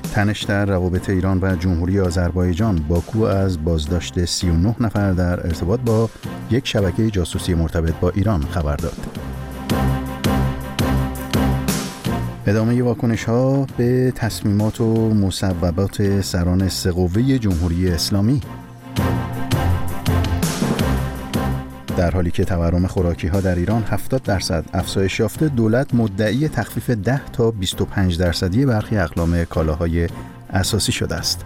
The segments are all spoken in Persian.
تنش در روابط ایران و جمهوری آذربایجان. باکو از بازداشت 39 نفر در ارتباط با یک شبکه جاسوسی مرتبط با ایران خبر داد. ادامه واکنش‌ها به تصمیمات و مصوبات سران سه قوه جمهوری اسلامی. در حالی که تورم خوراکی‌ها در ایران 70% افزایش یافته، دولت مدعی تخفیف 10 تا 25% برخی اقلام کالاهای اساسی شده است.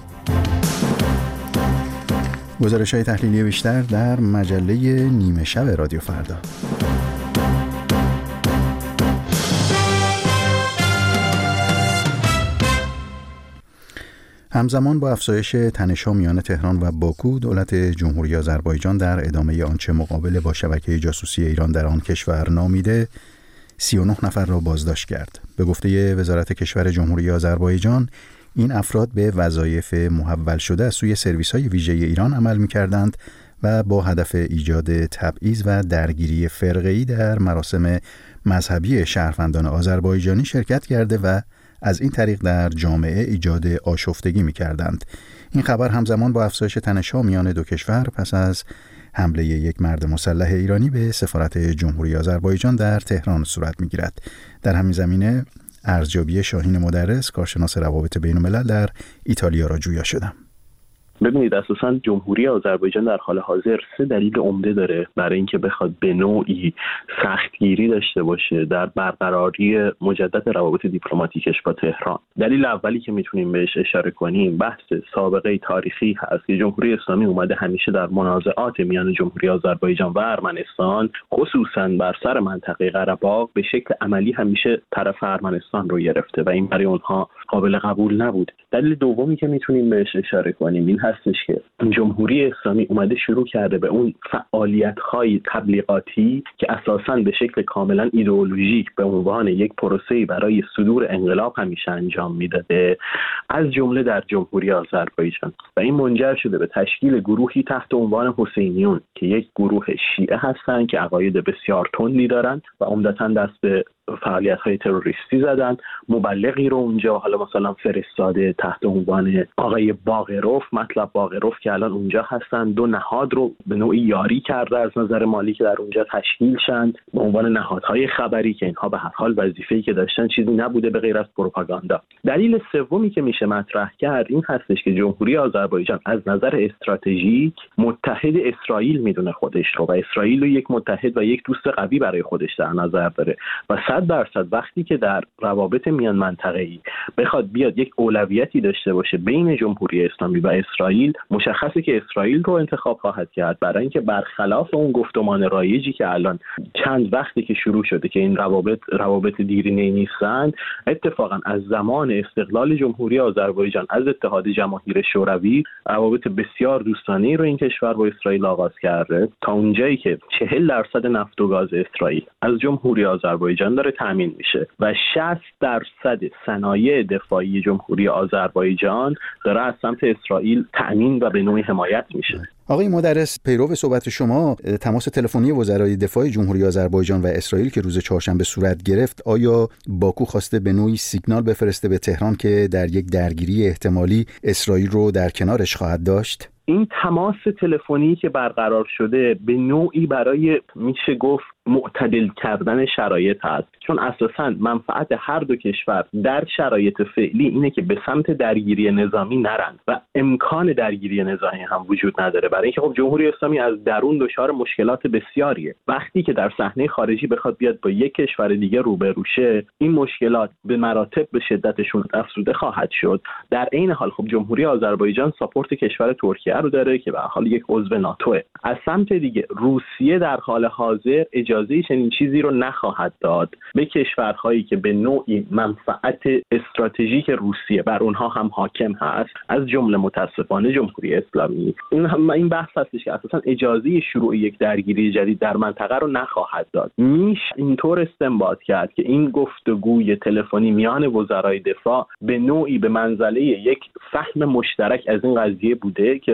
گزارش‌های تحلیلی بیشتر در مجله نیمه شب رادیو فردا. همزمان با افزایش تنش‌ها میان تهران و باکو، دولت جمهوری آذربایجان در ادامه آنچه مقابله با شبکه جاسوسی ایران در آن کشور نامیده 39 نفر را بازداشت کرد. به گفته وزارت کشور جمهوری آذربایجان، این افراد به وظایف محول شده از سوی سرویس‌های ویژه ایران عمل می‌کردند و با هدف ایجاد تبعیض و درگیری فرقه‌ای در مراسم مذهبی شهروندان آذربایجانی شرکت کرده و از این طریق در جامعه ایجاد آشفتگی می‌کردند. این خبر همزمان با افزایش تنش‌ها میان دو کشور پس از حمله یک مرد مسلح ایرانی به سفارت جمهوری آذربایجان در تهران صورت می‌گیرد. در همین زمینه ارزیابی شاهین مدرس، کارشناس روابط بین‌الملل در ایتالیا را جویا شدم. ببینید، اساساً جمهوری آذربایجان در حال حاضر 3 دلیل عمده داره برای اینکه بخواد به نوعی سختگیری داشته باشه در برقراری مجدد روابط دیپلماتیکش با تهران. دلیل اولی که میتونیم بهش اشاره کنیم بحث سابقه تاریخی هست که جمهوری اسلامی اومده همیشه در منازعات میان جمهوری آذربایجان و ارمنستان، خصوصاً بر سر منطقه قره‌باغ، به شکل عملی همیشه طرف ارمنستان رو گرفته و این برای اونها قابل قبول نبود. دلیل دومی که میتونیم بهش اشاره کنیم این هستش که جمهوری اسلامی اومده شروع کرده به اون فعالیت‌های تبلیغاتی که اساساً به شکل کاملاً ایدئولوژیک به عنوان یک پروسه‌ای برای صدور انقلاب همیشه انجام میداده، از جمله در جمهوری آذربایجان، و این منجر شده به تشکیل گروهی تحت عنوان حسینیون که یک گروه شیعه هستند که عقاید بسیار تندی دارند و عمدتاً دست به فعالیت‌های تروریستی زدن. مبلغی رو اونجا حالا مثلا فرستاده تحت عنوان آقای باقروف، مطلب باقروف، که الان اونجا هستن. 2 نهاد رو به نوعی یاری کرده از نظر مالی که در اونجا تشکیل شند به عنوان نهادهای خبری که اینها به هر حال وظیفه‌ای که داشتن چیزی نبوده به غیر از پروپاگاندا. دلیل سومی که میشه مطرح کرد این هستش که جمهوری آذربایجان از نظر استراتژیک متحد اسرائیل میدونه خودش رو و اسرائیل رو یک متحد و یک دوست قوی برای خودش در نظر داره و 100% وقتی که در روابط میان منطقه‌ای بخواد بیاد یک اولویتی داشته باشه بین جمهوری اسلامی و اسرائیل، مشخصه که اسرائیل رو انتخاب خواهد کرد، برای اینکه برخلاف اون گفتمان رایجی که الان چند وقتی که شروع شده که این روابط دیرینه‌ای نیستند، اتفاقا از زمان استقلال جمهوری آذربایجان از اتحاد جماهیر شوروی روابط بسیار دوستانه‌ای رو این کشور با اسرائیل آغاز کرده تا اونجایی که 40% نفت و گاز اسرائیل از جمهوری آذربایجان داره تامین میشه و 60% صنایع دفاعی جمهوری آذربایجان داره از سمت اسرائیل تامین و به نوعی حمایت میشه. آقای مدرس، پیرو صحبت شما، تماس تلفنی وزرای دفاع جمهوری آذربایجان و اسرائیل که روز چهارشنبه صورت گرفت، آیا باکو خواسته به نوعی سیگنال بفرسته به تهران که در یک درگیری احتمالی اسرائیل رو در کنارش خواهد داشت؟ این تماس تلفنی که برقرار شده به نوعی برای میشه گفت معتدل کردن شرایط هست، چون اساساً منفعت هر دو کشور در شرایط فعلی اینه که به سمت درگیری نظامی نرن و امکان درگیری نظامی هم وجود نداره، برای اینکه خب جمهوری اسلامی از درون دچار مشکلات بسیاریه. وقتی که در صحنه خارجی بخواد بیاد با یک کشور دیگه روبرو شه، این مشکلات به مراتب به شدتشون افزوده خواهد شد. در عین حال خب جمهوری آذربایجان ساپورت کشور ترکیه رو داره که به هر حال یک عضو ناتوه. از سمت دیگه روسیه در حال حاضر اجازه چنین چیزی رو نخواهد داد به کشورهایی که به نوعی منفعت استراتژیک روسیه بر اونها هم حاکم هست، از جمله متاسفانه جمهوری اسلامی. این بحث هستش که اساسا اجازه شروع یک درگیری جدید در منطقه رو نخواهد داد. میشه اینطور استنباط کرد که این گفتگوی تلفنی میان وزرای دفاع به نوعی به منزله یک فهم مشترک از این قضیه بوده که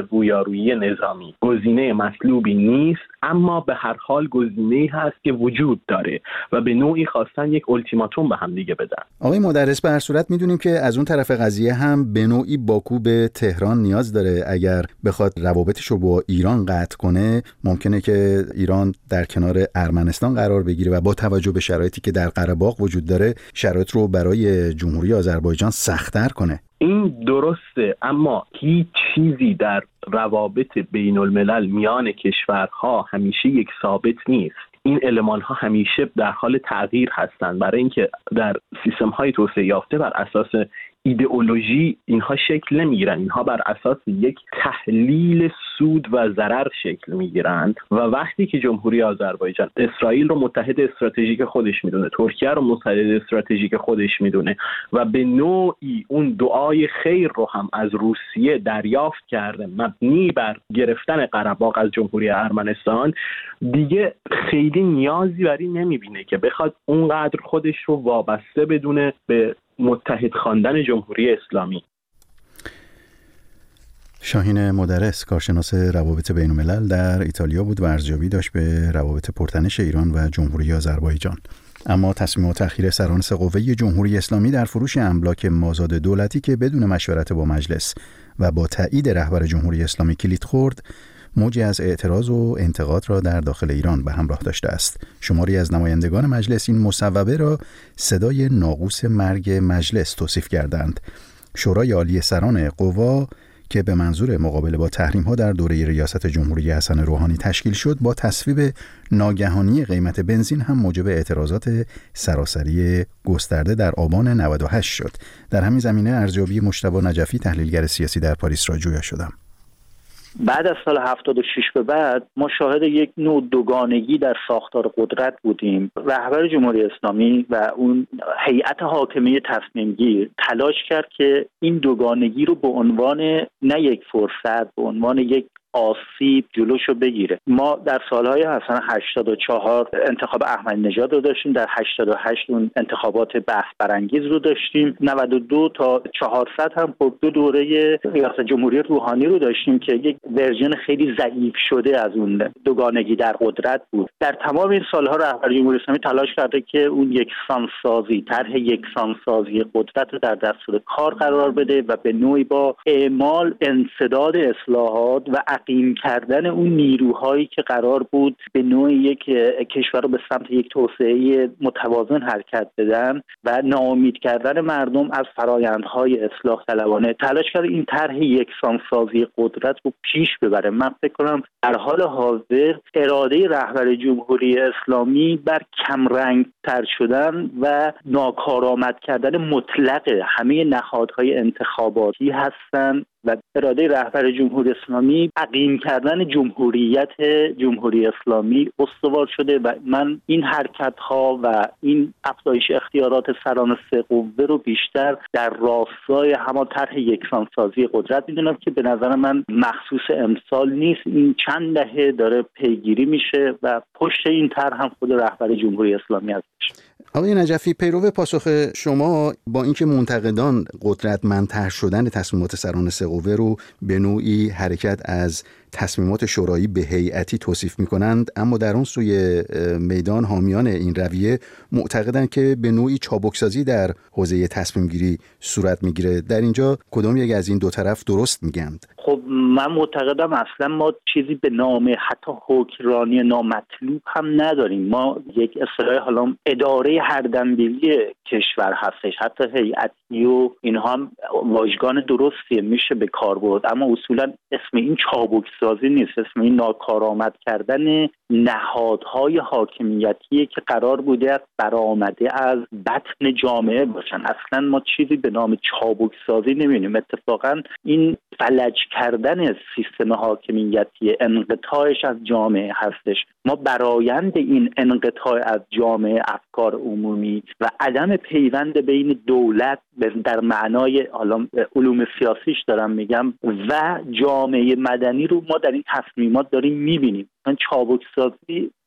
رویارویی نظامی گزینه مطلوبی نیست، اما به هر حال گزینه‌ای هست که وجود داره و به نوعی خواستن یک التیماتوم به هم دیگه بدن. آقای مدرس، به هر صورت میدونیم که از اون طرف قضیه هم به نوعی باکو به تهران نیاز داره. اگر بخواد روابطش رو با ایران قطع کنه، ممکنه که ایران در کنار ارمنستان قرار بگیره و با توجه به شرایطی که در قره‌باغ وجود داره شرایط رو برای جمهوری آذربایجان سخت‌تر کنه. این درسته، اما هیچ چیزی در روابط بین الملل میان کشورها همیشه یک ثابت نیست. این المان ها همیشه در حال تغییر هستند، برای اینکه در سیستم های توسعه یافته بر اساس ایدئولوژی اینها شکل نمیگیرن، اینها بر اساس یک تحلیل سود و ضرر شکل میگیرند و وقتی که جمهوری آذربایجان اسرائیل رو متحد استراتژیک خودش میدونه، ترکیه رو متحد استراتژیک خودش میدونه و به نوعی اون دعای خیر رو هم از روسیه دریافت کرده مبنی بر گرفتن قره‌باغ از جمهوری ارمنستان، دیگه خیلی نیازی بر این نمیبینه که بخواد اونقدر خودش رو وابسته بدونه به متحد خواندن جمهوری اسلامی. شاهین مدرس، کارشناس روابط بین الملل در ایتالیا بود و ارزیابی داشت به روابط پرتنش ایران و جمهوری آذربایجان. اما تصمیم و تأخیر سرانس قوه جمهوری اسلامی در فروش املاک مازاد دولتی که بدون مشورت با مجلس و با تایید رهبر جمهوری اسلامی کلید خورد، موجی از اعتراض و انتقاد را در داخل ایران به همراه داشته است. شماری از نمایندگان مجلس این مصوبه را صدای ناقوس مرگ مجلس توصیف کردند. شورای عالی سران قوا که به منظور مقابله با تحریم‌ها در دوره ریاست جمهوری حسن روحانی تشکیل شد، با تصویب ناگهانی قیمت بنزین هم موجب اعتراضات سراسری گسترده در آبان 98 شد. در همین زمینه ارزیابی مجتبی نجفی، تحلیلگر سیاسی در پاریس را جویا شدم. بعد از سال 76 به بعد ما شاهد یک نوع دوگانگی در ساختار قدرت بودیم. رهبر جمهوری اسلامی و اون هیئت حاکمه تصمیم گیر تلاش کرد که این دوگانگی رو به عنوان نه یک فرصت، به عنوان یک آسیب جلوشو بگیره. ما در سالهای مثلا 84 انتخاب احمدی نژاد رو داشتیم، در 88 اون انتخابات بحث برانگیز رو داشتیم، 92 تا 400 هم خب دو دوره ریاست جمهوری روحانی رو داشتیم که یک ورژن خیلی ضعیف شده از اون دوگانگی در قدرت بود. در تمام این سالها رهبر جمهوری اسلامی تلاش کرده که اون یکسانسازی، طرح یکسانسازی قدرت رو در دستور کار قرار بده و به نوعی با اعمال انسداد اصلاحات و عقیم کردن اون نیروهایی که قرار بود به نوعی یک کشور رو به سمت یک توسعه متوازن حرکت بدن و ناامید کردن مردم از فرآیندهای اصلاح طلبانه تلاش کرد این طرح یکسانسازی قدرت رو پیش ببره. من فکر کنم در حال حاضر اراده رهبر جمهوری اسلامی بر کمرنگ تر شدن و ناکارآمد کردن مطلق همه نهادهای انتخاباتی هستند و اراده رهبر جمهوری اسلامی عقیم کردن جمهوریت جمهوری اسلامی استوار شده و من این حرکت‌ها و این افزایش اختیارات سران سه قوه رو بیشتر در راستای همان طرح یکسانسازی قدرت میدونم که به نظر من مخصوص امسال نیست، این چند دهه داره پیگیری میشه و پشت این طرح هم خود رهبر جمهوری اسلامی هستش. آقای نجفی، پیرو پاسخ شما با اینکه منتقدان قدرتمندتر شدن تصمیمات سران سه قوه رو به نوعی حرکت از تصمیمات شورایی به هیئتی توصیف می‌کنند، اما در اون سوی میدان حامیان این رویه معتقدند که به نوعی چابکسازی در حوزه تصمیم گیری صورت میگیره. در اینجا کدام یک از این دو طرف درست میگند؟ خب من معتقدم اصلا ما چیزی به نام حتی حکمرانی نامطلوب هم نداریم. ما یک اصطلاح حالا اداره هردمبیلی کشور هستش، حتی هیئتی و اینها هم واژگان درستیه میشه به کار برد، اما اصولا اسم این چابکسازی نیست، اسم این ناکارآمد کردن نهادهای حاکمیتی که قرار بوده برآمده از بطن جامعه باشن. اصلا ما چیزی به نام چابکسازی نمی‌بینیم. اتفاقا این فلج کردن سیستم حاکمیتی، انقطاعش از جامعه هستش. ما برآیند این انقطاع از جامعه، افکار عمومی و عدم پیوند بین دولت در معنای حالا علوم سیاسیش دارم میگم و جامعه مدنی رو ما در این تصمیمات داریم میبینیم. چابکسازی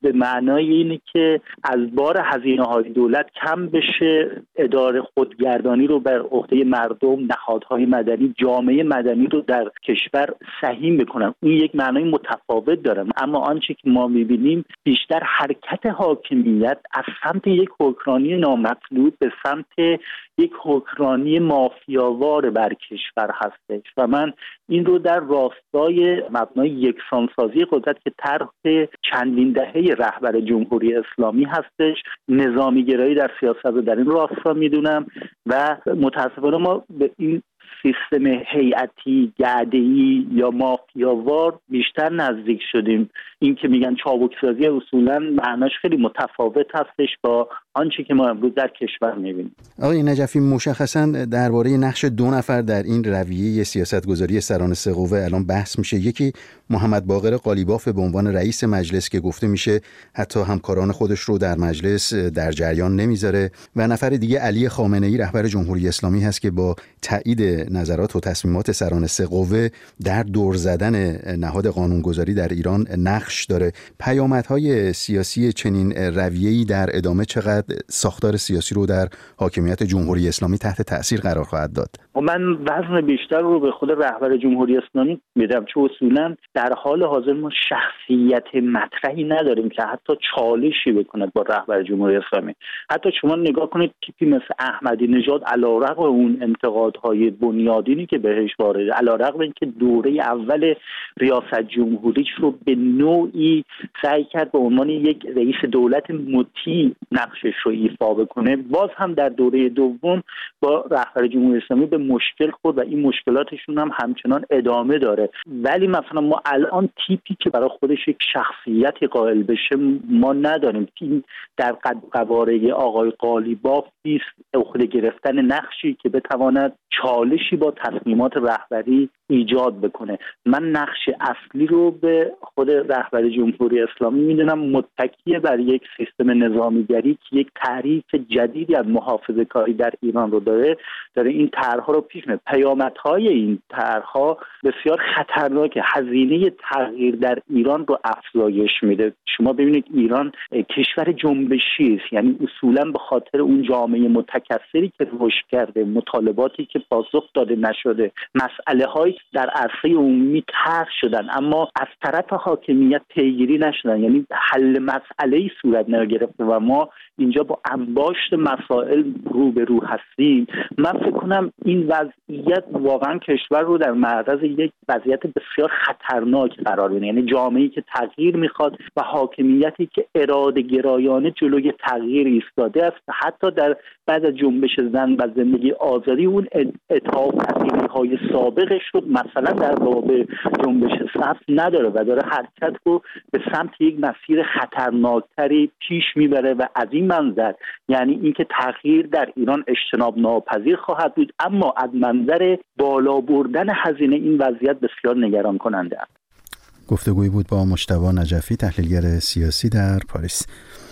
به معنای اینه که از بار هزینه‌های دولت کم بشه، اداره خودگردانی رو بر عهده مردم، نهادهای مدنی، جامعه مدنی رو در کشور سهیم بکنن. این یک معنای متفاوت داره. اما آنچه که ما می‌بینیم بیشتر حرکت حاکمیت از سمت یک حکمرانی نامطلوب به سمت یک حکمرانی مافیاوار بر کشور هستش و من این رو در راستای مبنای یکسانسازی قدرت که طرح چندین دهه رهبر جمهوری اسلامی هستش، نظامی گرایی در سیاست رو در این راستا میدونم و متاسفانه ما به این سیستم هیئتی، گرده‌ای یا مافیاوار بیشتر نزدیک شدیم. این که میگن چابکسازی اصولاً معناش خیلی متفاوت هستش با آنچه که ما امروز در کشور می‌بینیم. آقای نجفی، مشخصاً درباره نقش 2 نفر در این رویه سیاستگذاری سران سه قوه الان بحث میشه. یکی محمد باقر قالیباف به عنوان رئیس مجلس که گفته میشه حتی همکاران خودش رو در مجلس در جریان نمیذاره و نفر دیگه علی خامنه‌ای رهبر جمهوری اسلامی هست که با تایید نظرات و تصمیمات سران سه قوه در دور زدن نهاد قانونگذاری در ایران نقش داره. پیامدهای سیاسی چنین رویه‌ای در ادامه چقدر ساختار سیاسی رو در حاکمیت جمهوری اسلامی تحت تأثیر قرار خواهد داد؟ من وزن بیشتر رو به خود رهبر جمهوری اسلامی میدم، چون اصولا در حال حاضر ما شخصیت مطرحی نداریم که حتی چالشی بکند با رهبر جمهوری اسلامی. حتی شما نگاه کنید تیپی مثل احمدی نژاد علیرغم اون انتقادهای بنیادینی که بهش وارده، علیرغم اینکه دوره اول ریاست جمهوریش رو به نوعی سعی کرد به عنوان یک رئیس دولت مطیع نقشش رو ایفا بکنه، باز هم در دوره دوم با رهبر جمهوری اسلامی به مشکل خورد و این مشکلاتشون هم همچنان ادامه داره. ولی مثلا ما الان تیپی که برای خودش یک شخصیتی قائل بشه ما نداریم. این در قواره آقای قالیباف است، عهده گرفتن نقشی که بتواند چالشی با تصمیمات رهبری ایجاد بکنه. من نقش اصلی رو به خود رهبر جمهوری اسلامی میدونم، متکی بر یک سیستم نظامیگری که یک تعریف جدیدی از محافظه‌کاری در ایران رو داره این طرح‌ها رو پیش میبره. پیامدهای این طرح‌ها بسیار خطرناکه، هزینه تغییر در ایران رو افزایش میده. شما ببینید ایران کشور جنبشی است، یعنی اصولا به خاطر اون جامعه متکثری که رشد کرده، مطالباتی که پاسخ داده نشده، مسئله‌های در عرصه عمومی طرح شدن اما از طرف حاکمیت پیگیری نشدن، یعنی حل مسئله‌ای صورت نگرفته و ما اینجا با انباشت مسائل روبرو هستیم. من فکر کنم این وضعیت واقعا کشور رو در معرض یک وضعیت بسیار خطرناک قرار میده، یعنی جامعه‌ای که تغییر میخواد و حاکمیتی که اراده گرایانه جلوی تغییر ایستاده است. حتی در بعد از جنبش زن و زندگی آزادی اون اطاعت‌پذیری‌های سابقش رو مثلا در باب جنبش سبز نداره و داره حرکت رو به سمت یک مسیر خطرناکتری پیش میبره و از این منظر یعنی اینکه تغییر در ایران اجتناب ناپذیر خواهد بود، اما از منظر بالا بردن هزینه این وضعیت بسیار نگران کننده است. گفتگویی بود با مجتبی نجفی، تحلیلگر سیاسی در پاریس.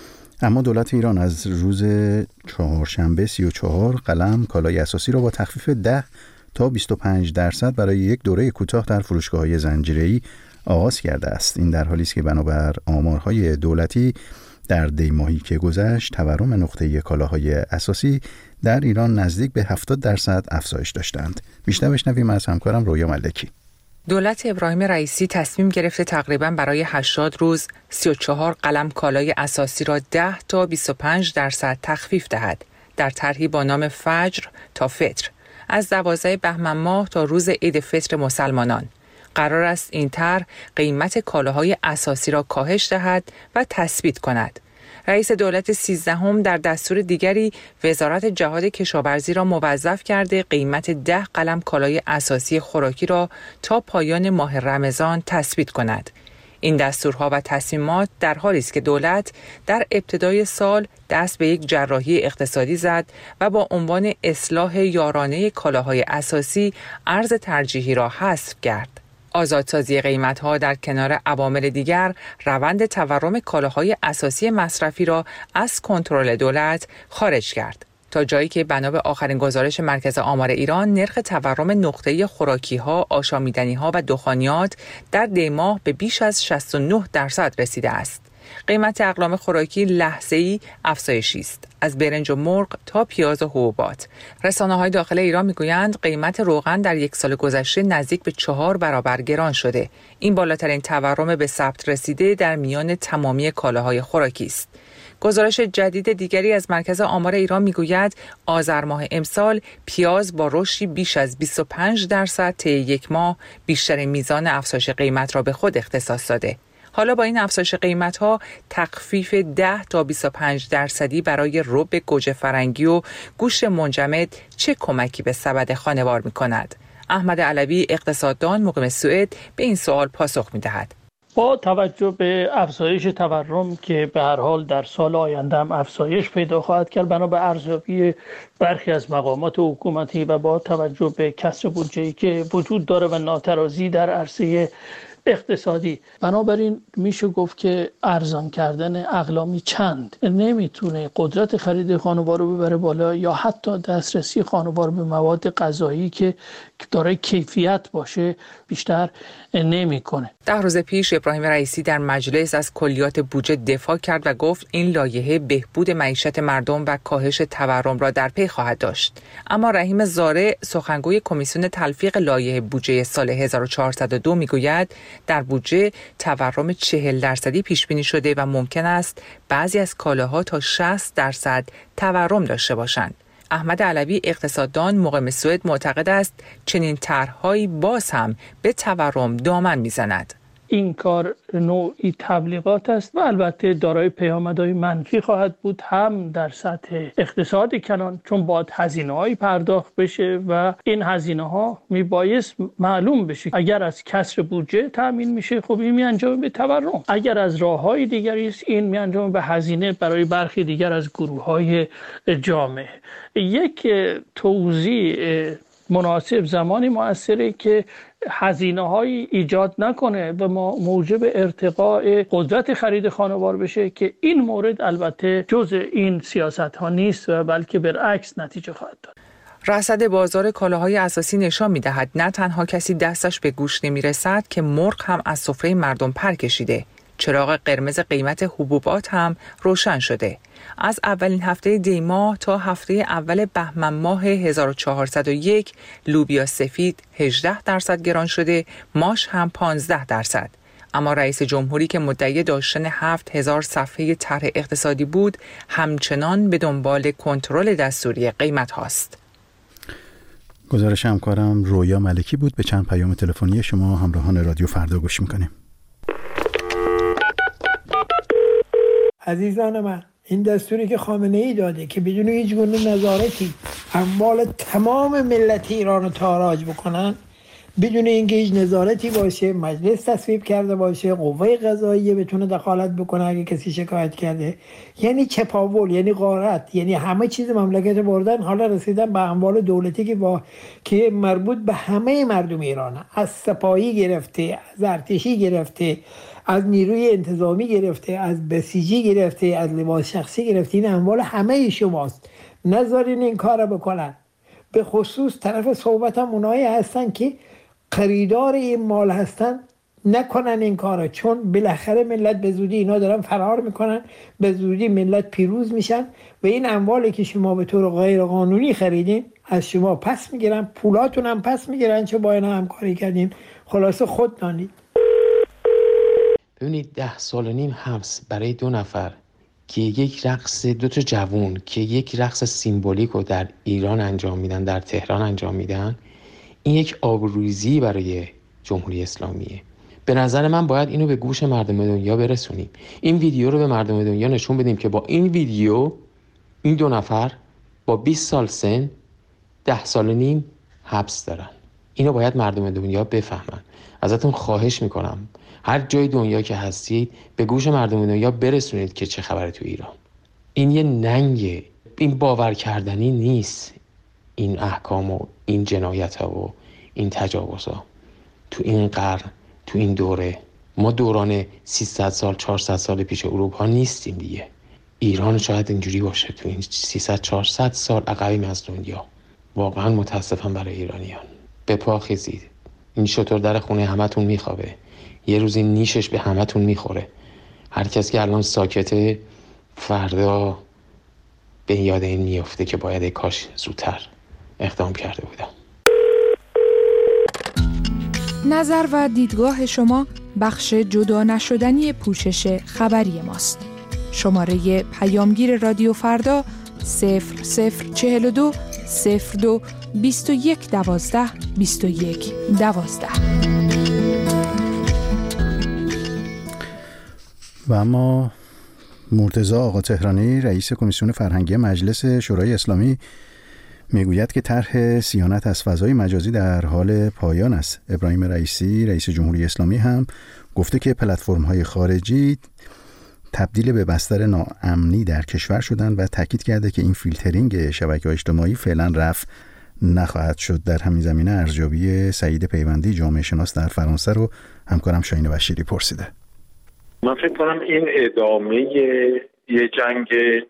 اما دولت ایران از روز چهارشنبه 34 قلم کالای اساسی را با تخفیف 10 تا 25% برای یک دوره کوتاه در فروشگاه‌های زنجیره‌ای آغاز کرده است. این در حالی است که بنابر آمارهای دولتی در دی ماهی که گذشت تورم نقطه‌ای کالاهای اساسی در ایران نزدیک به 70% افزایش داشتند. بیشتر بشنویم از همکارم رویا ملکی. دولت ابراهیم رئیسی تصمیم گرفته تقریباً برای 80 روز 34 قلم کالای اساسی را 10 تا 25% تخفیف دهد در طرحی با نام فجر تا فطر از 12 بهمن ماه تا روز عید فطر مسلمانان. قرار است این طرح قیمت کالاهای اساسی را کاهش دهد و تثبیت کند. رئیس دولت 13 در دستور دیگری وزارت جهاد کشاورزی را موظف کرده قیمت 10 قلم کالای اساسی خوراکی را تا پایان ماه رمضان تثبیت کند. این دستورها و تصمیمات در حالی است که دولت در ابتدای سال دست به یک جراحی اقتصادی زد و با عنوان اصلاح یارانه کالاهای اساسی ارز ترجیحی را حذف کرد. آزادسازی قیمت‌ها در کنار عوامل دیگر روند تورم کالاهای اساسی مصرفی را از کنترل دولت خارج کرد. تا جایی که بنا به آخرین گزارش مرکز آمار ایران نرخ تورم نقطه‌ای خوراکی‌ها، آشامیدنی‌ها و دخانیات در دی ماه به بیش از 69% رسیده است. قیمت اقلام خوراکی لحظه‌ای افزایشی است، از برنج و مرغ تا پیاز و حبوبات. رسانه‌های داخل ایران میگویند قیمت روغن در یک سال گذشته نزدیک به 4 برابر گران شده. این بالاترین تورم به ثبت رسیده در میان تمامی کالاهای خوراکی است. گزارش جدید دیگری از مرکز آمار ایران میگوید آذر ماه امسال پیاز با رشدی بیش از 25% طی یک ماه بیشترین میزان افزایش قیمت را به خود اختصاص داده. حالا با این افزایش قیمت‌ها تخفیف 10 تا 25% برای رب گوجه فرنگی و گوشت منجمد چه کمکی به سبد خانوار می‌کند؟ احمد علوی اقتصاددان مقیم سوئد به این سوال پاسخ می‌دهد. با توجه به افزایش تورم که به هر حال در سال آینده هم افزایش پیدا خواهد کرد، بنا به ارزیابی برخی از مقامات حکومتی و با توجه به کسر بودجه‌ای که وجود داره و ناترازی در عرصه اقتصادی، بنابراین میشه گفت که ارزان کردن اقلامی چند نمیتونه قدرت خرید خانوار رو ببره بالا یا حتی دسترسی خانوار به مواد غذایی که داره کیفیت باشه بیشتر نمیکنه. 10 روز پیش ابراهیم رئیسی در مجلس از کلیات بودجه دفاع کرد و گفت این لایحه بهبود معیشت مردم و کاهش تورم را در پی خواهد داشت. اما رحیم زارع سخنگوی کمیسیون تلفیق لایحه بودجه سال 1402 میگوید در بودجه تورم 40% پیش بینی شده و ممکن است بعضی از کالاها تا 60% تورم داشته باشند. احمد علوی اقتصاددان مقیم سوئد معتقد است چنین طرح‌هایی باز هم به تورم دامن میزند. این کار نوعی تبلیغات است و البته دارای پیامدهای منفی خواهد بود، هم در سطح اقتصاد کلان، چون باید هزینه‌هایی پرداخت بشه و این هزینه‌ها میبایست معلوم بشه. اگر از کسر بودجه تامین میشه، خب این میانجامه به تورم. اگر از راه‌های دیگری است، این میانجامه به هزینه برای برخی دیگر از گروه‌های جامعه. یک توزیع مناسب زمانی مؤثره که هزینه‌هایی ایجاد نکنه و ما موجب ارتقاء قدرت خرید خانوار بشه که این مورد البته جزء این سیاست‌ها نیست و بلکه برعکس نتیجه خواهد داد. رصد بازار کالاهای اساسی نشان می‌دهد نه تنها کسی دستش به گوشت نمی‌رسد که مرغ هم از سفره مردم پر کشیده. چراغ قرمز قیمت حبوبات هم روشن شده. از اولین هفته دی ماه تا هفته اول بهمن ماه 1401 لوبیا سفید 18% گران شده، ماش هم 15%. اما رئیس جمهوری که مدعی داشتن 7000 صفحه طرح اقتصادی بود، همچنان به دنبال کنترل دستوری قیمت هاست. گزارش همکارم رویا ملکی بود. به چند پیام تلفنی شما همراهان رادیو فردا گوش میکنیم. عزیزان من، این دستوری که خامنه‌ای داده که بدون هیچ گونه نظارتی اموال تمام ملت ایران رو تاراج بکنن، بدون اینکه هیچ نظارتی باشه، مجلس تصویب کرده باشه، قوه قضاییه بتونه دخالت بکنه اگه کسی شکایت کرده، یعنی چپاول، یعنی غارت، یعنی همه چیز مملکت بردن. حالا رسیدن به اموال دولتی که مربوط به همه مردم ایرانه، از سپاهی گرفته، از ارتشی گرفته، از نیروی انتظامی گرفته، از بسیجی گرفته، از لباس شخصی گرفته. این اموال همه شماست، نذارین این کار رو بکنن. به خصوص طرف صحبتم اونایی هستن که خریدار این مال هستن، نکنن این کارو، چون بالاخره ملت به زودی اینا دارن فرار میکنن، به زودی ملت پیروز میشن و این اموالی که شما به طور غیر قانونی خریدین از شما پس میگیرن، پولاتون هم پس میگیرن، چه با اینا همکاری کردین. خلاصه خود دانید. ببینید 10 سال و نیم حبس برای 2 نفر که یک رقص، 2 تا جوون که یک رقص سیمبولیک رو در ایران انجام میدن، در تهران انجام میدن، این یک آبروریزی برای جمهوری اسلامیه. به نظر من باید اینو به گوش مردم دنیا برسونیم. این ویدیو رو به مردم دنیا نشون بدیم که با این ویدیو این 2 نفر با 20 سال سن 10 سال و نیم حبس دارن. اینو باید مردم دنیا بفهمن. ازتون خواهش میکنم هر جای دنیا که هستید به گوش مردم دنیا برسونید که چه خبره تو ایران. این یه ننگه، این باور کردنی نیست. این احکام و این جنایت ها و این تجاوز ها تو این قرن، تو این دوره، ما دوران 300 سال 400 سال پیش اروپا نیستیم دیگه. ایران شاید اینجوری باشه تو این 300 400 سال عقبیم از دنیا. واقعا متاسفم برای ایرانیان. به پا خیزید. این شتر در خونه همتون میخوابه، یه روزی نیشش به همتون میخوره. هر کس که الان ساکته فردا به یاد این میفته که باید کاش زودتر اقدام کرده بودم. نظر و دیدگاه شما بخش جدا نشدنی پوشش خبری ماست. شماره پیامگیر رادیو فردا 0042 02 21 12 21 12. و اما مرتضی آقا تهرانی رئیس کمیسیون فرهنگی مجلس شورای اسلامی میگوید که طرح صیانت از فضای مجازی در حال پایان است. ابراهیم رئیسی رئیس جمهوری اسلامی هم گفته که پلتفرم‌های خارجی تبدیل به بستر ناامنی در کشور شدند و تاکید کرده که این فیلترینگ شبکه‌های اجتماعی فعلا رفع نخواهد شد. در همین زمینه ارزیابی سعید پیوندی جامعه شناس در فرانسه رو همکارم شاهین بشیری پرسیده. من فکر کنم این ادامه یه جنگ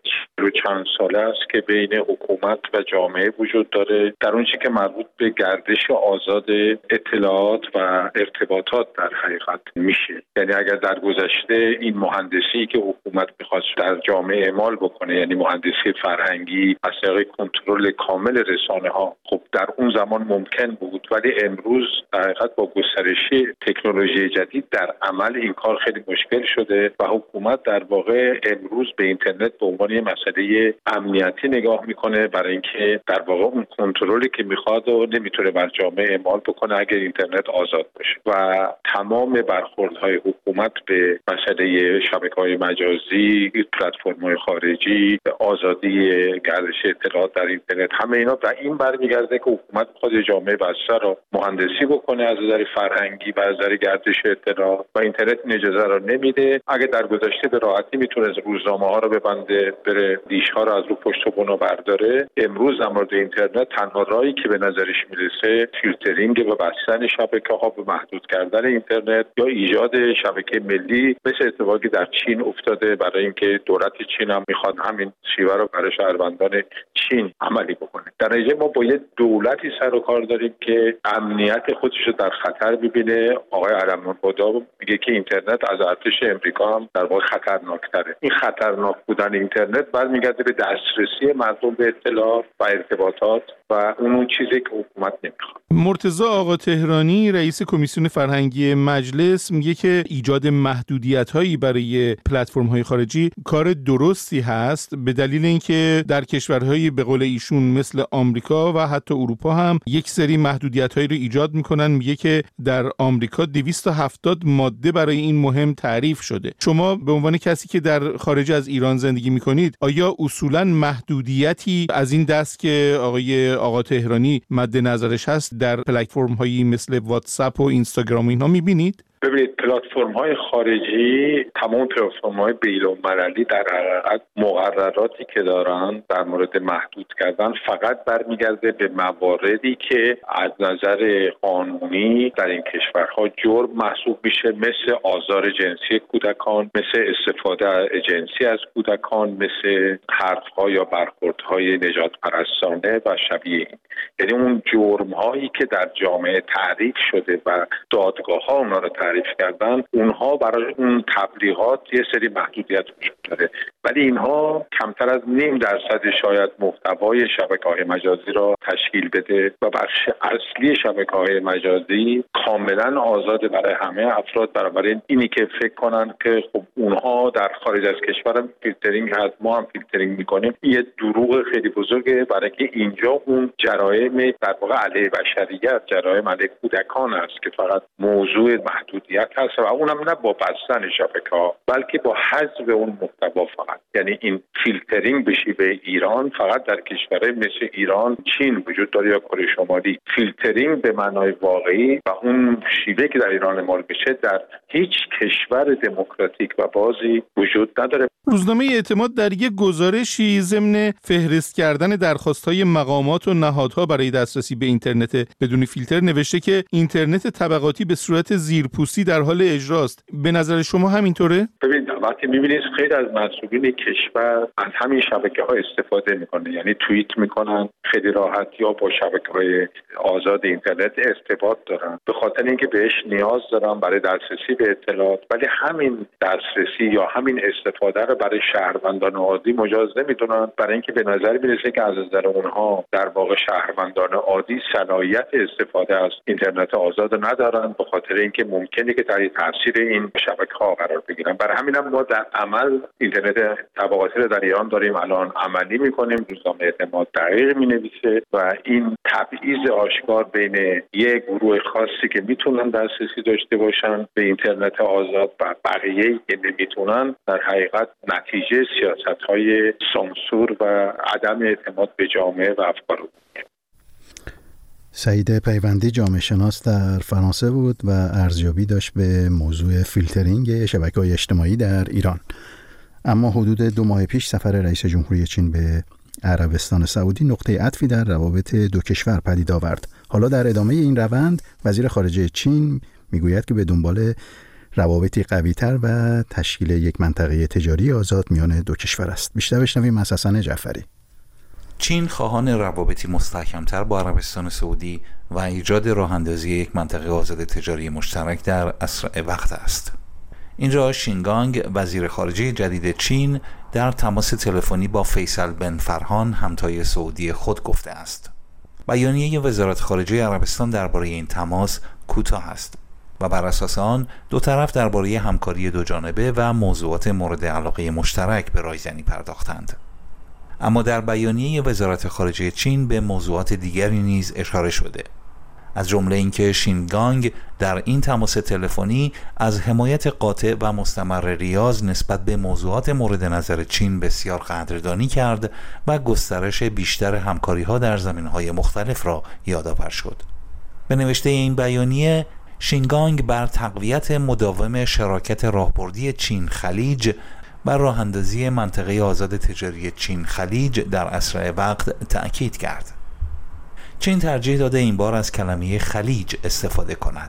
چند ساله است که بین حکومت و جامعه وجود داره در اون چیزی که مربوط به گردش آزاد اطلاعات و ارتباطات در حقیقت میشه. یعنی اگر در گذشته این مهندسی که حکومت میخواست در جامعه اعمال بکنه، یعنی مهندسی فرهنگی از طریق کنترل کامل رسانه ها، خب در اون زمان ممکن بود، ولی امروز در حقیقت با گسترش تکنولوژی جدید در عمل این کار خیلی مشکل شده و حکومت در واقع امروز به اینترنت به عنوان مسئله امنیتی نگاه میکنه، برای اینکه در واقع اون کنترلی که میخواد و نمیتونه بر جامعه اعمال بکنه اگر اینترنت آزاد باشه. و تمام برخوردهای حکومت به مسئله شبکه‌های مجازی، پلتفرم‌های خارجی، آزادی گردش اطلاعات در اینترنت، همه اینا و این برمیگرده که حکومت خود جامعه بسته رو مهندسی بکنه از نظر فرهنگی و از نظر گردش اطلاعات و اینترنت این اجازه رو نمیده. اگه در گذشته به راحتی میتونه روزنامه‌ها رو ببنده، بره دیش‌ها رو از رو پشت و بنو برداره، امروز در مورد اینترنت تنها راهی که به نظرش میرسه فیلترینگ و بستن شبکه‌ها، به محدود کردن اینترنت یا ایجاد شبکه ملی، مثل اتفاقی در چین افتاده، برای اینکه دولت چین هم میخواد همین شیوه رو برای شهروندان چین عملی بکنه. در نتیجه ما با یه دولتی سر و کار داریم که امنیت خودش رو در خطر ببینه. آقای علم‌الهدی میگه که اینترنت از ارتش امریکا هم در واقع خطرناک‌تره. این خطرناک بودن اینترنت برمیگرده به دسترسی مردم به اطلاعات و ارتباطات و اون چیزی که حکومت نمیخواد. مرتضی آقا تهرانی رئیس کمیسیون فرهنگی مجلس میگه که ایجاد محدودیت‌هایی برای پلتفرم‌های خارجی کار درستی هست، به دلیل اینکه در کشورهای به قول ایشون مثل آمریکا و حتی اروپا هم یک سری محدودیت‌هایی رو ایجاد میکنن. میگه که در آمریکا 270 ماده برای این مهم تعریف شده. شما به عنوان کسی که در خارج از ایران زندگی میکنید، آیا اصولاً محدودیتی از این دست که آقا تهرانی مد نظرش هست در پلتفرم‌هایی مثل واتساپ و اینستاگرام اینها میبینید؟ ببینید، پلتفرم‌های خارجی، تمام پلتفرم‌های بین‌المللی در حقیقت مقرراتی که دارن در مورد محدود کردن فقط برمیگرده به مواردی که از نظر قانونی در این کشورها جرم محسوب میشه، مثل آزار جنسی کودکان، مثل استفاده جنسی از کودکان، مثل حرف‌ها یا برخوردهای نژاد پرستانه و شبیه این. یعنی اون جرم‌هایی که در جامعه تعریف شده و دادگاه‌ها اونها رو تعریف کردن، اونها برای اون تبلیغات یه سری محدودیت وجود داره، ولی اینها کمتر از 0.5% شاید محتوای شبکه‌های مجازی را تشکیل بده و بخش اصلی شبکه‌های مجازی کاملا آزاده برای همه افراد. برای اینی که فکر کنن که خب اونها در خارج از کشور فیلترینگ هست، ما هم فیلترینگ میکنیم، یه دروغ خیلی بزرگه، برای که اینجا اون جرایم در واقع علیه بشریت، جرایم علیه کودکان است که فقط موضوع محدودیت هست و اونم نه با بستن شبکه‌ها بلکه با حذف اون محتوا فقط. یعنی این فیلترینگ به شیوه ایران فقط در کشورهای مثل ایران، چین وجود داره یا کره شمالی. فیلترینگ به معنای واقعی و اون شیوه که در ایران اعمال بشه در هیچ کشور دموکراتیک و بازی وجود نداره. روزنامه اعتماد در یک گزارشی ضمن فهرست کردن درخواست‌های مقامات و نهادها برای دسترسی به اینترنت بدون فیلتر نوشته که اینترنت طبقاتی به صورت زیرپوستی در حال اجراست. به نظر شما همینطوره؟ ببینید، وقتی می‌بینید خیلی از مسئولین کشور از همین شبکه‌ها استفاده می‌کنه، یعنی توییت می‌کنن، خیلی راحت اینترنت یا با شبکه‌های آزاد اینترنت ارتباط دارن، به خاطر اینکه بهش نیاز دارن برای دسترسی به اطلاعات، ولی همین دسترسی یا همین استفاده رو برای شهروندان عادی مجاز نمیدونن، برای اینکه به نظر میرسه که از نظر اونها در واقع شهروندان عادی صلاحیت استفاده از اینترنت آزاد ندارن، به خاطر اینکه ممکنه که تحت تاثیر این شبکه‌ها قرار بگیرن. برای همین هم ما در عمل اینترنت طبقاتی رو در ایران داریم الان عملی میکنیم، روزنامه اعتماد دقیق مینویسه و این تبعیض آشکار بین یک گروه خاصی که میتونن دسترسی داشته باشن به اینترنت آزاد و بقیه که نمیتونن، در حقیقت نتیجه سیاست‌های سانسور و عدم اعتماد به جامعه و افکار بود. سعید پیوندی جامعه شناس در فرانسه بود و ارزیابی داشت به موضوع فیلترینگ شبکه‌های اجتماعی در ایران. اما حدود 2 ماه پیش سفر رئیس جمهوری چین به عربستان سعودی نقطه عطفی در روابط دو کشور پدید آورد. حالا در ادامه این روند وزیر خارجه چین میگوید که به دنبال روابطی قوی‌تر و تشکیل یک منطقه تجاری آزاد میان دو کشور است. بیشتر بشنویم از حسن جعفری. چین خواهان روابطی مستحکم‌تر با عربستان سعودی و ایجاد راه‌اندازی یک منطقه آزاد تجاری مشترک در اسرع وقت است. اینجا شینگانگ وزیر خارجه جدید چین در تماس تلفنی با فیصل بن فرهان همتای سعودی خود گفته است. بیانیه وزارت خارجه عربستان درباره این تماس کوتاه است و بر اساس آن دو طرف درباره همکاری دوجانبه و موضوعات مورد علاقه مشترک به رایزنی پرداختند. اما در بیانیه وزارت خارجه چین به موضوعات دیگری نیز اشاره شده، از جمله اینکه شینگانگ در این تماس تلفنی از حمایت قاطع و مستمر ریاض نسبت به موضوعات مورد نظر چین بسیار قدردانی کرد و گسترش بیشتر همکاری‌ها در زمینه‌های مختلف را یادآور شد. به نوشته این بیانیه، شینگانگ بر تقویت مداوم شراکت راهبردی چین خلیج بر راه اندازی منطقه آزاد تجاری چین خلیج در اسرع وقت تأکید کرد. چین ترجیح داده این بار از کلمه خلیج استفاده کند.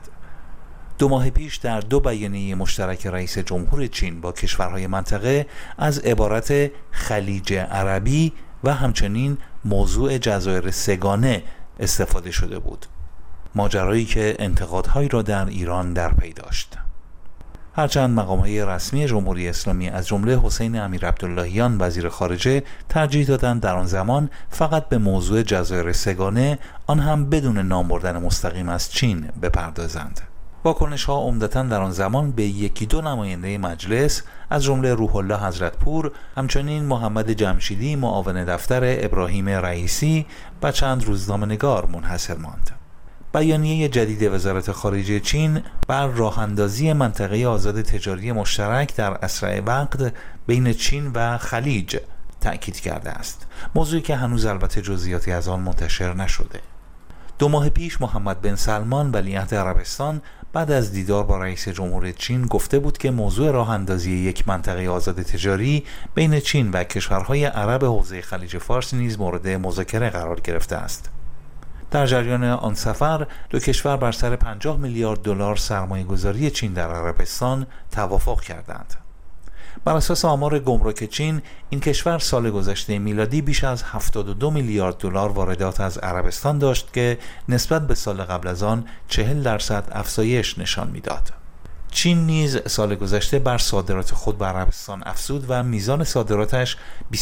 2 ماه پیش در 2 بیانیه مشترک رئیس جمهور چین با کشورهای منطقه از عبارت خلیج عربی و همچنین موضوع جزایر سگانه استفاده شده بود، ماجرایی که انتقادهایی را در ایران در پی داشت. هرچند مقام‌های رسمی جمهوری اسلامی از جمله حسین امیرعبداللهیان وزیر خارجه ترجیح دادند در آن زمان فقط به موضوع جزایر سگانه، آن هم بدون نام بردن مستقیم از چین، بپردازند. واکنش‌ها عمدتاً در آن زمان به 1-2 نماینده مجلس از جمله روح الله حضرتپور، همچنین محمد جمشیدی معاون دفتر ابراهیم رئیسی و چند روزنامه‌نگار منحصر ماند. بیانیه جدید وزارت خارجه چین بر راه‌اندازی منطقه آزاد تجاری مشترک در اسرع وقت بین چین و خلیج تأکید کرده است، موضوعی که هنوز البته جزئیاتی از آن منتشر نشده. 2 ماه پیش محمد بن سلمان ولیعهد عربستان بعد از دیدار با رئیس جمهور چین گفته بود که موضوع راه‌اندازی یک منطقه آزاد تجاری بین چین و کشورهای عرب حوزه خلیج فارس نیز مورد مذاکره قرار گرفته است. در جریان آن سفر 2 کشور بر سر 50 میلیارد دلار سرمایه‌گذاری چین در عربستان توافق کردند. بر اساس آمار گمرک چین، این کشور سال گذشته میلادی بیش از 72 میلیارد دلار واردات از عربستان داشت که نسبت به سال قبل از آن 40% افزایش نشان می‌داد. چین نیز سال گذشته بر صادرات خود به عربستان افزود و میزان صادراتش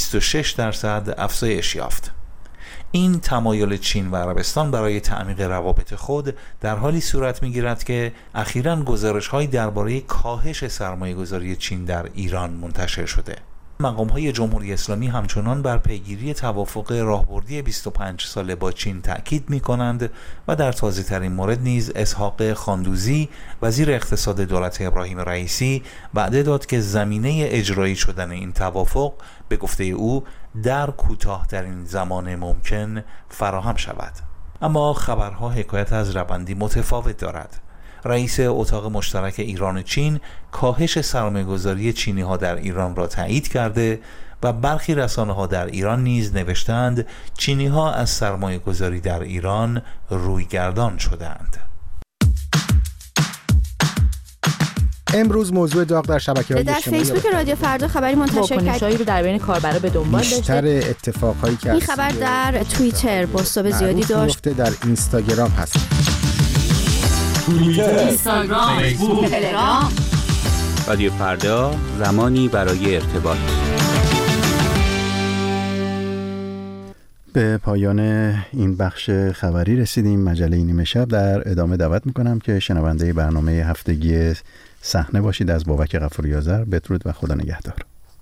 26% افزایش یافت. این تمایل چین و عربستان برای تعمیق روابط خود در حالی صورت می‌گیرد که اخیراً گزارش‌هایی درباره کاهش سرمایه‌گذاری چین در ایران منتشر شده. مقام‌های جمهوری اسلامی همچنان بر پیگیری توافق راهبردی 25 ساله با چین تأکید می‌کنند و در تازه‌ترین مورد نیز اسحاق خاندوزی وزیر اقتصاد دولت ابراهیم رئیسی وعده داد که زمینه اجرایی شدن این توافق به گفته او در کوتاه‌ترین زمان ممکن فراهم شود. اما خبرها حکایت از روندی متفاوت دارد. رئیس اتاق مشترک ایران و چین کاهش سرمایه‌گذاری چینی‌ها در ایران را تایید کرده و برخی رسانه‌ها در ایران نیز نوشتند چینی‌ها از سرمایه‌گذاری در ایران رویگردان شدند. امروز موضوع داغ در شبکه‌های اجتماعی در فیسبوک رادیو فردا خبری منتشر کرد. واکنش‌هایی رو در بین کاربرا به دنبال داشته. بیشتر اتفاقایی که این خبر در توییتر بازتاب زیادی داشت. در اینستاگرام هست. توییتر، اینستاگرام، فیسبوک، تلگرام. رادیو فردا، زمانی برای ارتباط. به پایان این بخش خبری رسیدیم. مجله نیمه شب در ادامه دعوت میکنم که شنونده برنامه هفتگی صحنه باشید. از بابک غفوری آذر بدرود و خدا نگهدار.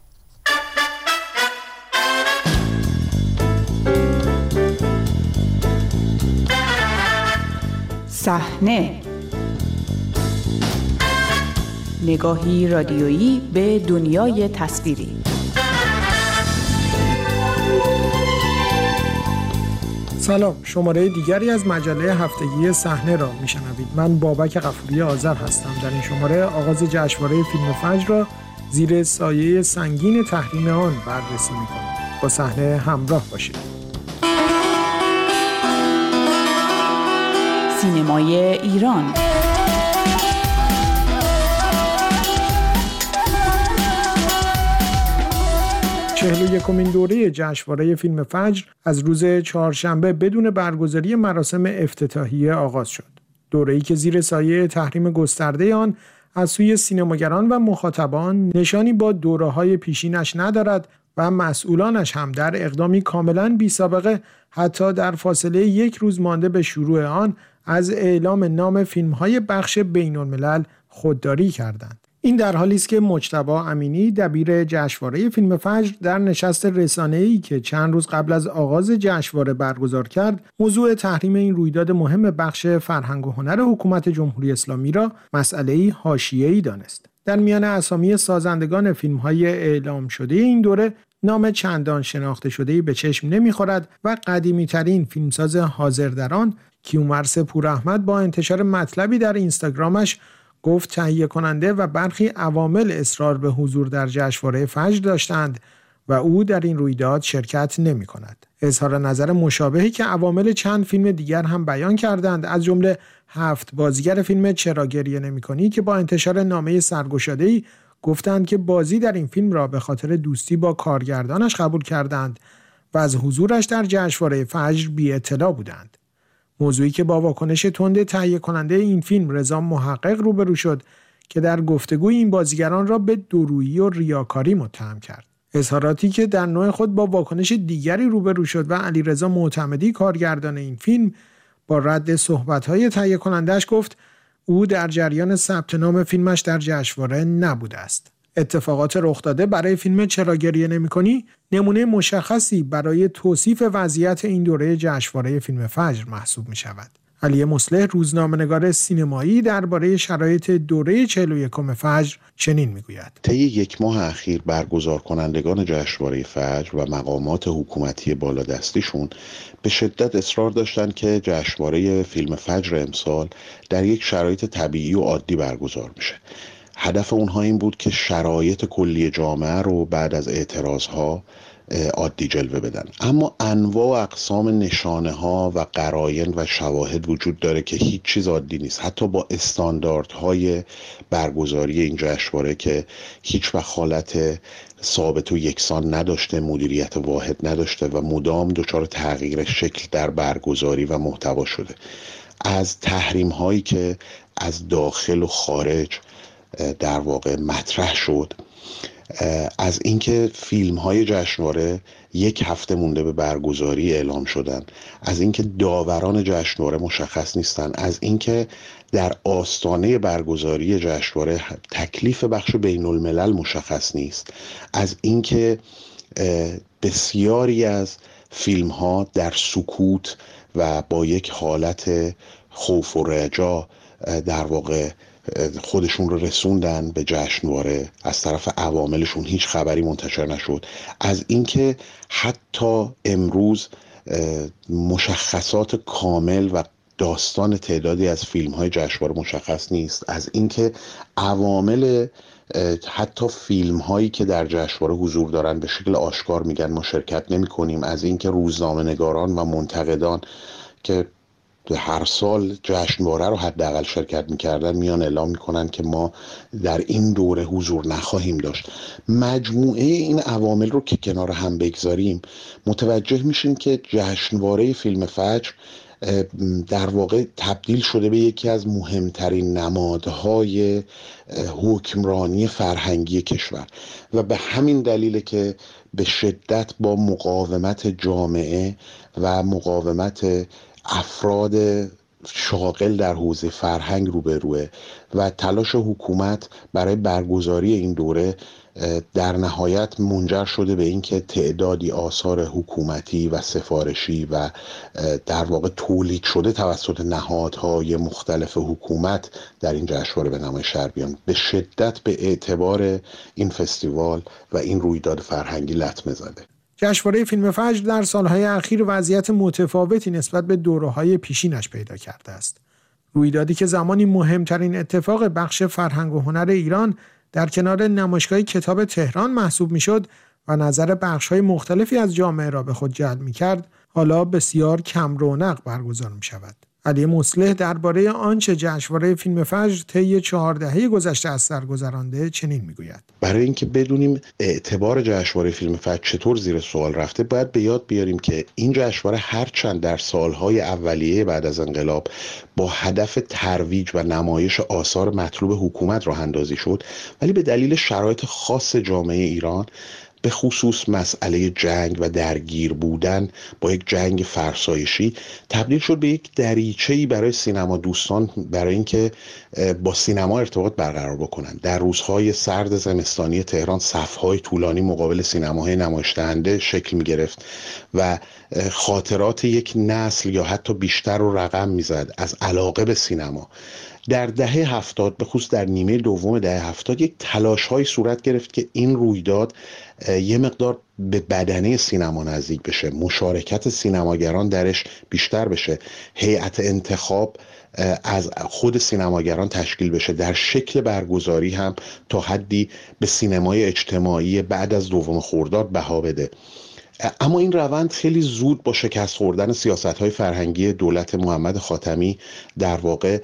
صحنه، نگاهی رادیویی به دنیای تصویری. سلام، شماره دیگری از مجله هفتگی صحنه را میشنوید. من بابک غفوری آذر هستم. در این شماره آغاز جشنواره فیلم فجر را زیر سایه سنگین تحریم آن بررسی می‌کنیم. با صحنه همراه باشید. سینمای ایران. یکمین دوره جشنواره فیلم فجر از روز چهارشنبه بدون برگزاری مراسم افتتاحیه آغاز شد. دوره‌ای که زیر سایه تحریم گسترده آن از سوی سینماگران و مخاطبان نشانی با دوره‌های پیشینش ندارد و مسئولانش هم در اقدامی کاملاً بی‌سابقه حتی در فاصله یک روز مانده به شروع آن از اعلام نام فیلم‌های بخش بین‌الملل خودداری کردند. این در حالی است که مجتبی امینی دبیر جشنواره فیلم فجر در نشست رسانه‌ای که چند روز قبل از آغاز جشنواره برگزار کرد، موضوع تحریم این رویداد مهم بخش فرهنگ و هنر حکومت جمهوری اسلامی را مسئله‌ای حاشیه‌ای دانست. در میان اسامی سازندگان فیلم‌های اعلام شده این دوره نام چندان شناخته شده‌ای به چشم نمی‌خورد و قدیمی‌ترین فیلمساز حاضر در آن، کیومرث پوراحمد، با انتشار مطلبی در اینستاگرامش گفت تهیه کننده و برخی عوامل اصرار به حضور در جشنواره فجر داشتند و او در این رویداد شرکت نمی کند. اظهار نظر مشابهی که عوامل چند فیلم دیگر هم بیان کردند، از جمله 7 بازیگر فیلم چرا گریه نمی‌کنی که با انتشار نامه سرگشاده‌ای گفتند که بازی در این فیلم را به خاطر دوستی با کارگردانش قبول کردند و از حضورش در جشنواره فجر بی اطلاع بودند. موضوعی که با واکنش تند تهیه کننده این فیلم رضا محقق روبرو شد که در گفتگوی این بازیگران را به دورویی و ریاکاری متهم کرد. اظهاراتی که در نوع خود با واکنش دیگری روبرو شد و علیرضا معتمدی کارگردان این فیلم با رد صحبت‌های تهیه کننده‌اش گفت او در جریان ثبت نام فیلمش در جشنواره نبوده است. اتفاقات رخ داده برای فیلم چرا گریه نمی‌کنی نمونه مشخصی برای توصیف وضعیت این دوره جشنواره فیلم فجر محسوب می‌شود. علی مصلح، روزنامه‌نگار سینمایی، درباره شرایط دوره 41 فجر چنین می‌گوید: طی یک ماه اخیر برگزار کنندگان جشنواره فجر و مقامات حکومتی بالادستیشون به شدت اصرار داشتند که جشنواره فیلم فجر امسال در یک شرایط طبیعی و عادی برگزار میشه. هدف اونها این بود که شرایط کلی جامعه رو بعد از اعتراضها عادی جلوه بدن. اما انواع و اقسام نشانه ها و قراین و شواهد وجود داره که هیچ چیز عادی نیست، حتی با استانداردهای برگزاری این جشنواره که هیچ وقت حالت ثابت و یکسان نداشته، مدیریت واحد نداشته و مدام دچار تغییر شکل در برگزاری و محتوا شده. از تحریم هایی که از داخل و خارج در واقع مطرح شد، از اینکه فیلم های جشنواره یک هفته مونده به برگزاری اعلام شدن، از اینکه داوران جشنواره مشخص نیستن، از اینکه در آستانه برگزاری جشنواره تکلیف بخش بین الملل مشخص نیست، از اینکه بسیاری از فیلم ها در سکوت و با یک حالت خوف و رجا در واقع خودشون رو رسوندن به جشنواره، از طرف عواملشون هیچ خبری منتشر نشد، از اینکه حتی امروز مشخصات کامل و داستان تعدادی از فیلم‌های جشنواره مشخص نیست، از اینکه عوامل حتی فیلم‌هایی که در جشنواره حضور دارن به شکل آشکار میگن ما شرکت نمی‌کنیم، از اینکه روزنامه‌نگاران و منتقدان که هر سال جشنواره رو حداقل شرکت میکردن میان اعلام میکنن که ما در این دوره حضور نخواهیم داشت. مجموعه این عوامل رو که کنار هم بگذاریم متوجه میشیم که جشنواره فیلم فجر در واقع تبدیل شده به یکی از مهمترین نمادهای حکمرانی فرهنگی کشور و به همین دلیله که به شدت با مقاومت جامعه و مقاومت افراد شاغل در حوزه فرهنگ روبروه و تلاش حکومت برای برگزاری این دوره در نهایت منجر شده به اینکه تعدادی آثار حکومتی و سفارشی و در واقع تولید شده توسط نهادهای مختلف حکومت در این جشنواره به نمایش بیان. به شدت به اعتبار این فستیوال و این رویداد فرهنگی لطمه زده. جشنواره فیلم فجر در سالهای اخیر وضعیت متفاوتی نسبت به دوره‌های پیشینش پیدا کرده است. رویدادی که زمانی مهمترین اتفاق بخش فرهنگ و هنر ایران در کنار نمایشگاه کتاب تهران محسوب میشد و نظر بخش‌های مختلفی از جامعه را به خود جلب می‌کرد، حالا بسیار کم رونق برگزار می‌شود. علی مصلح درباره آنچه جشنواره فیلم فجر طی 4 دهه گذشته از سر گذرانده چنین میگوید: برای اینکه بدونیم اعتبار جشنواره فیلم فجر چطور زیر سوال رفته، باید به یاد بیاریم که این جشنواره هرچند در سالهای اولیه بعد از انقلاب با هدف ترویج و نمایش آثار مطلوب حکومت راه اندازی شد، ولی به دلیل شرایط خاص جامعه ایران، به خصوص مسئله جنگ و درگیر بودن با یک جنگ فرسایشی، تبدیل شد به یک دریچه‌ای برای سینما دوستان برای اینکه با سینما ارتباط برقرار بکنن. در روزهای سرد زمستانی تهران صف‌های طولانی مقابل سینماهای نمایش دهنده شکل می‌گرفت و خاطرات یک نسل یا حتی بیشتر رو رقم می‌زد از علاقه به سینما. در دهه 70 به خصوص در نیمه دوم دهه 70 یک تلاش‌های صورت گرفت که این رویداد یه مقدار به بدنه سینما نزدیک بشه، مشارکت سینماگران درش بیشتر بشه، هیئت انتخاب از خود سینماگران تشکیل بشه، در شکل برگزاری هم تا حدی به سینمای اجتماعی بعد از دوم خرداد بها بده. اما این روند خیلی زود با شکست خوردن سیاست‌های فرهنگی دولت محمد خاتمی در واقع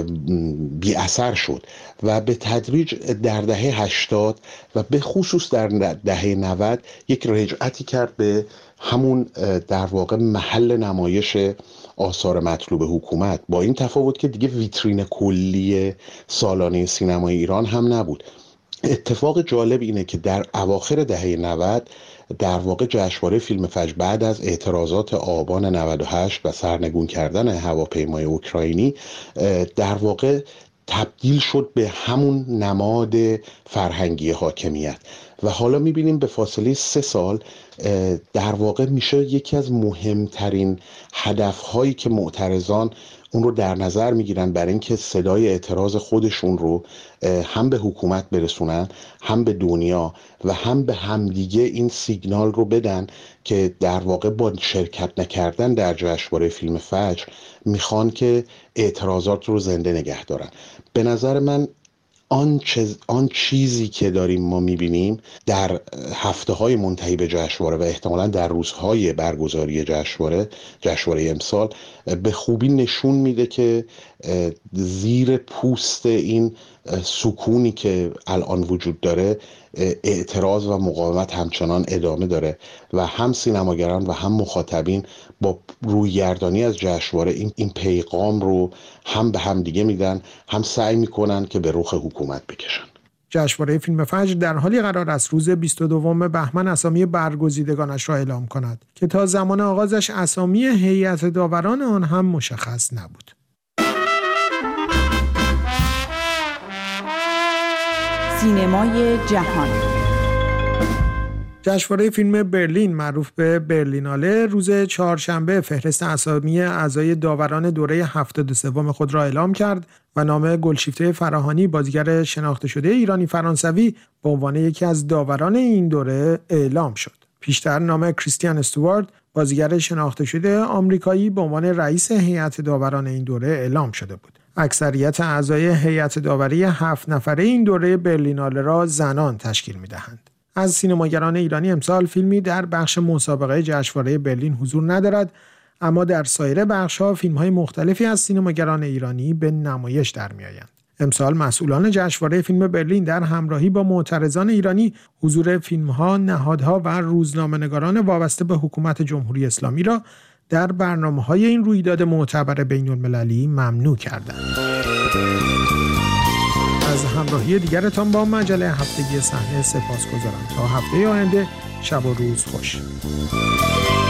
بی اثر شد و به تدریج در دهه 80 و به خصوص در دهه 90 یک رجعتی کرد به همون در واقع محل نمایش آثار مطلوب حکومت، با این تفاوت که دیگه ویترین کلی سالانه سینمای ایران هم نبود. اتفاق جالب اینه که در اواخر دهه 90 در واقع جشنواره فیلم فجر بعد از اعتراضات آبان 98 و سرنگون کردن هواپیمای اوکراینی در واقع تبدیل شد به همون نماد فرهنگی حاکمیت و حالا میبینیم به فاصله 3 سال در واقع میشه یکی از مهمترین هدفهایی که معترضان اون رو در نظر میگیرن برای اینکه صدای اعتراض خودشون رو هم به حکومت برسونن، هم به دنیا و هم به همدیگه این سیگنال رو بدن که در واقع با شرکت نکردن در جشنواره فیلم فجر میخوان که اعتراضات رو زنده نگه دارن. به نظر من آن چیزی که داریم ما میبینیم در هفته‌های منتهی به جشنواره و احتمالاً در روزهای برگزاری جشنواره امسال به خوبی نشون میده که زیر پوست این سکونی که الان وجود داره اعتراض و مقاومت همچنان ادامه داره و هم سینماگران و هم مخاطبین با رویگردانی از جشنواره این پیغام رو هم به هم دیگه میدن، هم سعی میکنن که به رخ حکومت بکشن. جشنواره فیلم فجر در حالی قرار است روز 22 بهمن اسامی برگزیدگانش را اعلام کند که تا زمان آغازش اسامی هیئت داوران آن هم مشخص نبود. سینمای جهان. جشنواره فیلم برلین معروف به برلیناله روز چهارشنبه فهرست اسامی اعضای داوران دوره 73 خود را اعلام کرد و نام گلشیفته فراهانی بازیگر شناخته شده ایرانی فرانسوی به عنوان یکی از داوران این دوره اعلام شد. پیشتر نام کریستیان استوارت بازیگر شناخته شده آمریکایی به عنوان رئیس هیئت داوران این دوره اعلام شده بود. اکثریت اعضای هیئت داوری 7 نفره این دوره برلیناله را زنان تشکیل می‌دهند. از سینماگران ایرانی امسال فیلمی در بخش مسابقه جشنواره برلین حضور ندارد، اما در سایر بخش‌ها فیلم‌های مختلفی از سینماگران ایرانی به نمایش در می‌آیند. امسال مسئولان جشنواره فیلم برلین در همراهی با معترضان ایرانی حضور فیلم‌ها، نهادها و روزنامه‌نگاران وابسته به حکومت جمهوری اسلامی را در برنامه‌های این رویداد معتبر بین‌المللی ممنوع کردند. از همراهی دیگرتان با مجله هفتگی صحنه سپاسگزارم. تا هفته آینده شب و روز خوش.